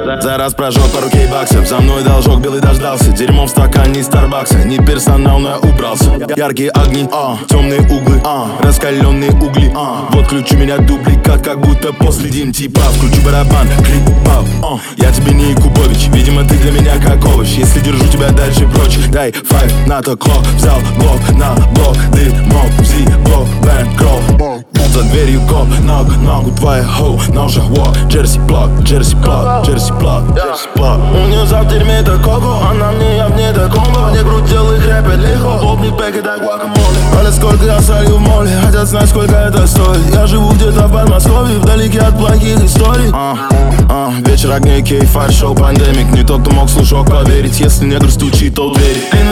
Зараз прожег пару кейбаксов. За мной должок белый дождался. Дерьмом в стакане из Старбакса. Не персонал, но я убрался. Яркие огни, темные углы, раскаленные угли, Вот ключ у меня дубликат, как будто после DMT пав. Включу барабан, клик, пав, Я тебе не Якубович, видимо ты для меня как овощ. Если держу тебя дальше прочь, дай файв на то клок. Взял блок на блок, дымок, зибок, бэнкролл. За дверью коп, ногу твоя хоу. На уже вот, джерси плак, джерси плак, джерси плак, джерси плак. У нее за в дерьме это коко, она мне, я в ней до комбо. Не крутил их рэпет легко, лопни пэк и дай гуакамоле. Але сколько я солью в моле, хотят знать сколько это стоит. Я живу где-то в Подмосковье, вдалеке от плохих историй. Вечер огней, кейф, фаер, шоу, пандемик. Не тот, кто мог слушок поверить. Если негр стучит, то верит.